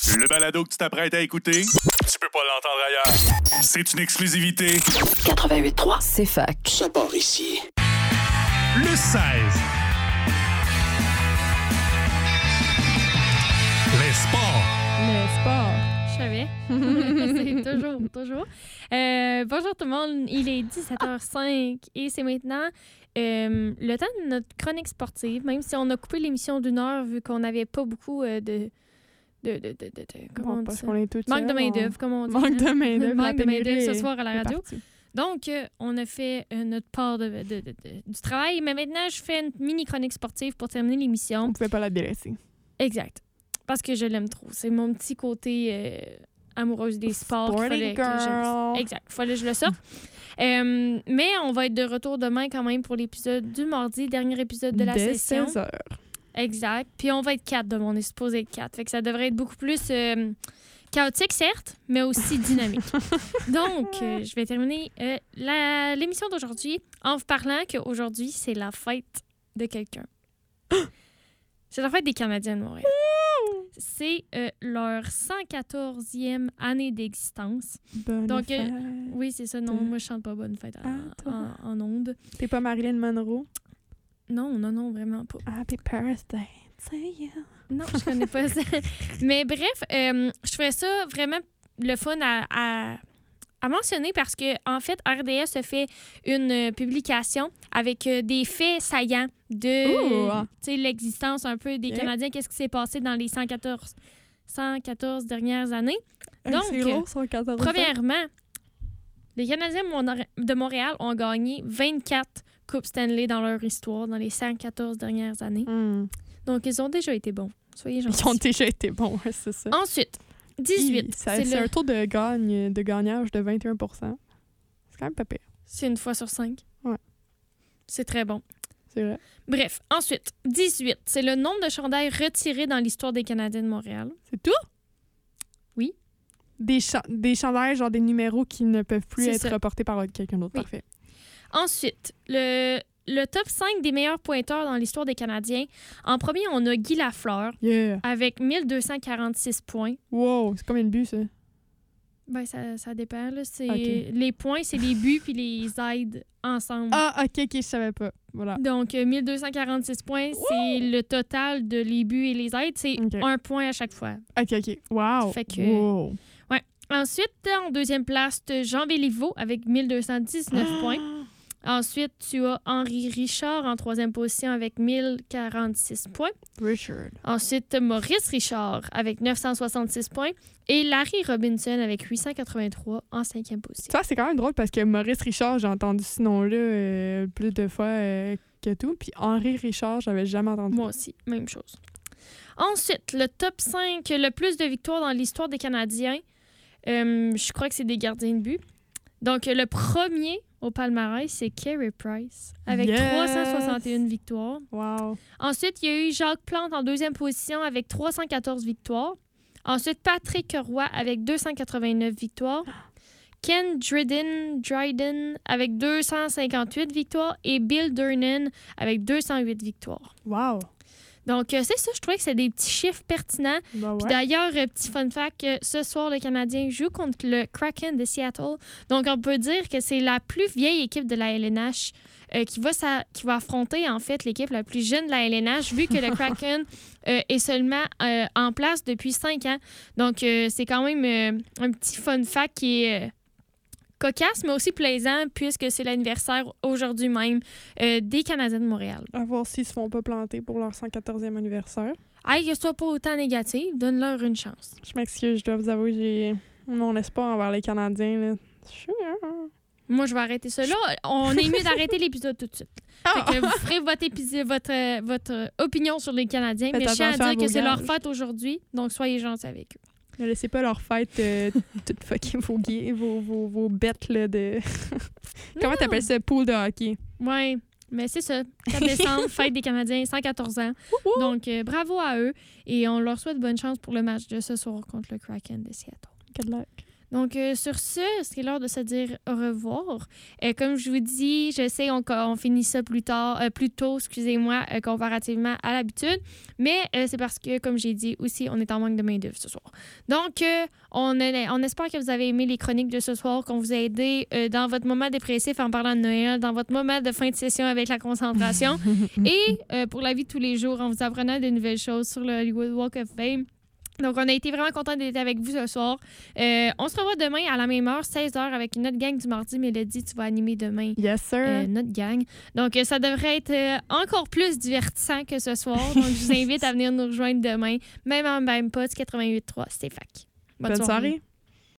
Le balado que tu t'apprêtes à écouter, tu peux pas l'entendre ailleurs. C'est une exclusivité. 88.3, C'est fac. ça part ici. Le 16. Les sports. Le sport. Je savais. C'est toujours. Bonjour tout le monde, il est 17h05 et c'est maintenant le temps de notre chronique sportive, même si on a coupé l'émission d'1 heure vu qu'on n'avait pas beaucoup comment on dit ça? Manque de main-d'œuvre, comme on dit. Manque de main-d'œuvre. Manque de main-d'œuvre ce est- soir à la est radio. partie. Donc, on a fait notre part du travail, mais maintenant, je fais une mini-chronique sportive pour terminer l'émission. On pouvait pas la délaisser. Exact. Parce que je l'aime trop. C'est mon petit côté amoureuse des sports. Sporty Qu'il fallait que girl. exact. Il fallait que je le sorte. Mais on va être de retour demain quand même pour l'épisode du mardi, dernier épisode de la Dès session. 16 heures. Exact. Puis on va être 4 demain. On est supposé être 4. Fait que ça devrait être beaucoup plus chaotique, certes, mais aussi dynamique. Donc, je vais terminer l'émission d'aujourd'hui en vous parlant qu'aujourd'hui, c'est la fête de quelqu'un. C'est la fête des Canadiens de Montréal. C'est leur 114e année d'existence. Bonne Donc, fête. Oui, c'est ça. Non, moi, je chante pas bonne fête en ondes. T'es pas Marilyn Monroe? Non, vraiment pas. Happy birthday to you. Non, je connais pas ça. Mais bref, je ferais ça vraiment le fun à mentionner parce que en fait, RDS a fait une publication avec des faits saillants de Ouh. tu sais, l'existence un peu des Yeah. Canadiens. Qu'est-ce qui s'est passé dans les 114 dernières années? Donc, c'est gros, 114 ans. Premièrement, les Canadiens de Montréal ont gagné 24 Coupes Stanley dans leur histoire dans les 114 dernières années. Donc, ils ont déjà été bons. Soyez gentils. Ils ont déjà été bons, ouais, c'est ça. Ensuite, 18. C'est un taux de gagnage de 21 %. C'est quand même pas pire. C'est une fois sur 5. Ouais. C'est très bon. C'est vrai. Bref, ensuite, 18. C'est le nombre de chandails retirés dans l'histoire des Canadiens de Montréal. C'est tout? Oui. Des chandails, genre des numéros qui ne peuvent plus C'est être ça. reportés par quelqu'un d'autre. Oui. Parfait. Ensuite, le top 5 des meilleurs pointeurs dans l'histoire des Canadiens. En premier, on a Guy Lafleur Yeah. avec 1246 points. Wow, c'est combien de buts, ça? Ben, ça dépend. Là. Ok. Les points, c'est les buts puis les aides ensemble. Ah, OK, je savais pas. Voilà. Donc, 1246 points, c'est le total de les buts et les aides. C'est Ok. un point à chaque fois. OK. Wow. Fait que- Wow. Ensuite, en deuxième place, tu as Jean Béliveau avec 1219 points. Ensuite, tu as Henri Richard en troisième position avec 1046 points. Richard. Ensuite, Maurice Richard avec 966 points. Et Larry Robinson avec 883 en cinquième position. Ça, c'est quand même drôle parce que Maurice Richard, j'ai entendu ce nom-là plus de fois que tout. Puis Henri Richard, j'avais jamais entendu. Moi aussi, même chose. Ensuite, le top 5, le plus de victoires dans l'histoire des Canadiens, je crois que c'est des gardiens de but. Donc, le premier au palmarès, c'est Carey Price avec Yes! 361 victoires. Wow. Ensuite, il y a eu Jacques Plante en deuxième position avec 314 victoires. Ensuite, Patrick Roy avec 289 victoires. Ken Dryden avec 258 victoires et Bill Durnan avec 208 victoires. Wow. Donc, c'est ça, je trouvais que c'est des petits chiffres pertinents. Bah Puis ouais. d'ailleurs, petit fun fact, ce soir, le Canadien joue contre le Kraken de Seattle. Donc, on peut dire que c'est la plus vieille équipe de la LNH qui va affronter, en fait, l'équipe la plus jeune de la LNH, vu que le Kraken est seulement en place depuis 5 ans. Donc, c'est quand même un petit fun fact qui est cocasse, mais aussi plaisant, puisque c'est l'anniversaire aujourd'hui même des Canadiens de Montréal. À voir s'ils se font pas planter pour leur 114e anniversaire. Hey, que ce soit pas autant négatif, donne-leur une chance. Je m'excuse, je dois vous avouer, j'ai mon espoir envers les Canadiens. Là. Moi, je vais arrêter ça là. On est mieux d'arrêter l'épisode tout de suite. Fait que vous ferez votre opinion sur les Canadiens. Faites Mais je tiens à attention à dire que vos c'est leur gages. fête aujourd'hui, donc soyez gentils avec eux. Ne laissez pas leur fête toutes fucking vos bêtes là, de... Comment t'appelles ça? Pool de hockey. Oui, mais c'est ça. 4 décembre, fête des Canadiens, 114 ans. Donc, bravo à eux. Et on leur souhaite bonne chance pour le match de ce soir contre le Kraken de Seattle. Good luck. Donc, sur ce, c'est l'heure de se dire au revoir. Comme je vous dis, je sais, on finit ça plus tôt, excusez-moi, comparativement à l'habitude. Mais c'est parce que, comme j'ai dit aussi, on est en manque de main-d'œuvre ce soir. Donc, on espère que vous avez aimé les chroniques de ce soir, qu'on vous a aidé dans votre moment dépressif en parlant de Noël, dans votre moment de fin de session avec la concentration et pour la vie de tous les jours en vous apprenant de nouvelles choses sur le Hollywood Walk of Fame. Donc, on a été vraiment contents d'être avec vous ce soir. On se revoit demain à la même heure, 16h, avec notre gang du mardi. Mélodie, tu vas animer demain notre gang. Donc, ça devrait être encore plus divertissant que ce soir. Donc, je vous invite à venir nous rejoindre demain, même en même pote 88.3. C'était fac. Bonne soirée.